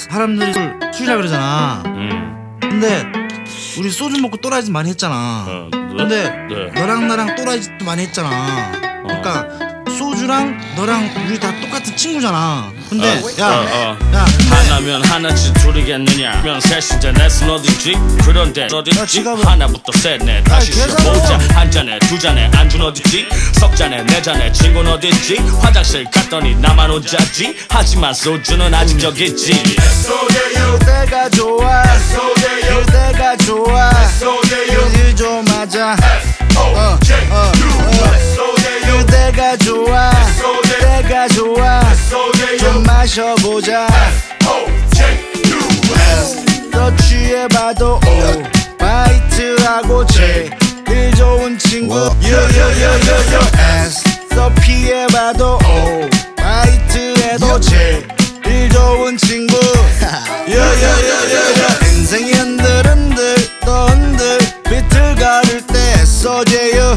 사람들이 술이라 그러잖아. 근데 우리 소주 먹고 또라이짓 많이 했잖아. 근데 너랑 나랑 또라이짓도 많이 했잖아. 그러니까 소주랑 너랑 우리 다 똑같은 친구잖아. 근데 야 하나면 하나씩 둘이겠느냐 면 셋이자 넷은 어딨지? 그런데 어딨지? 하나부터 셋넷 다시 쉬어보자. 한 잔에 두 잔에 안주는 어딨지? 석 잔에 네 잔에 친구는 어딨지? 화장실 갔더니 나만 혼자지? 하지만 소주는 아직 여기 있지. 그대가 좋아 그대가 좋아 그대 좀 하자. 그대가 좋아 그대가 좋아 좀 마셔보자. 더 취해봐도 파이트하고 제일 좋은 친구. 더 피해봐도 파이트해도 제일 좋은 친구. 인생이 흔들흔들 또 흔들 비틀거릴 때 소재요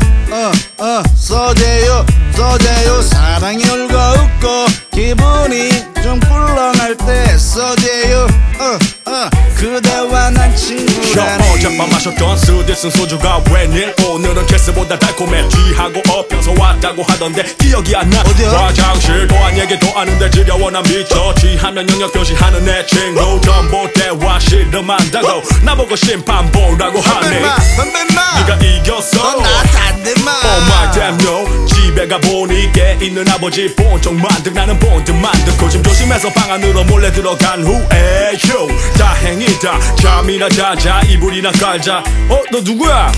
소재요 사랑이 울고 웃고 기분이 좀 꿀렁할 때 소재요 그대와 난 친구라니. 어젯밤 마셨던 스디슨 소주가 웬일 오늘은 캐스보다 달콤해. 취하고 업혀서 왔다고 하던데 기억이 안 나. 화장실 또한 얘기 또 아는데 지겨워 난 미쳐. 취하면 영역 표시하는 내 친구 전부 대화 싫음한다고 나보고 심판 보라고 하네. 네가 이겼어 Oh my damn no. 집에 가보니 깨 있는 아버지 본적 만든 나는 본드 만든 조심조심해서 방 안으로 몰래 들어간 후에 다행이다. 잠이나 자자 이불이나 깔자. 너 누구야?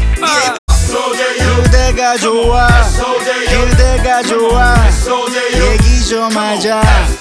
그대가 좋아 그대가 좋아 얘기 좀 하자.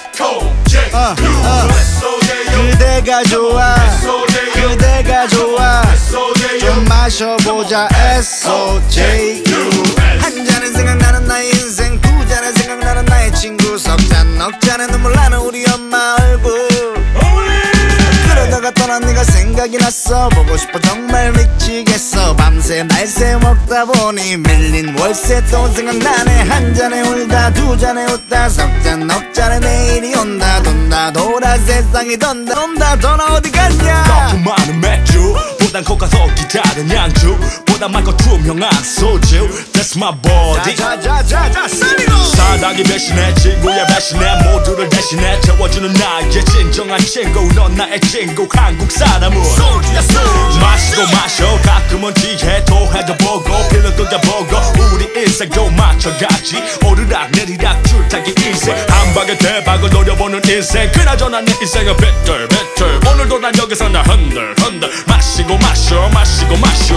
그대가 좋아 그대가 좋아 좀 마셔보자. SOJU. 한 잔에 생각나는 나의 인생 두 잔에 생각나는 나의 친구 석 잔 넉 잔에 눈물 나는 우리 엄마 얼굴. 그러다가 떠난 네가 생각이 났어. 보고 싶어 정말 미치겠어. 밤새 날새 먹다 보니 밀린 월세 또 생각나네. 한 잔에 울다 두 잔에 웃다 석 잔 넉 잔에 내일이 온다. 돈다 돌아 세상이 돈다 돈아 어디 갔냐. 너무 많은 맥주 보단 코가 더 기다린 양주 보다 많고 투명한 소주 That's my body. 자자자자 사랑이 배신해 친구의 배신해 모두를 대신해 채워주는 나의 진정한 친구. 넌 나의 친구 한국 사람은 소주야 소주. 마시고 마셔 가끔은 지혜 토해져보고 필러 던져보고 우리 인생도 맞춰가지. 오르락 내리락 줄타기 인생 한 방에 대박을 노려보는 인생. 그나저나 내 인생은 비틀 오늘도 난 여기서 나 흔들 마시고 마셔 마시고 마셔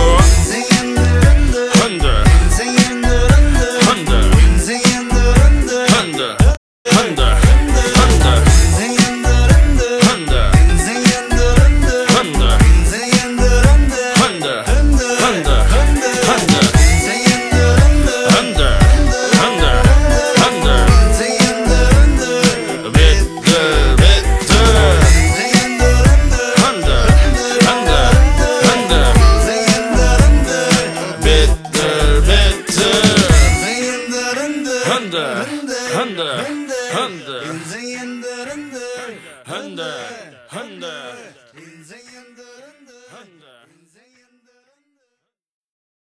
흔들 흔들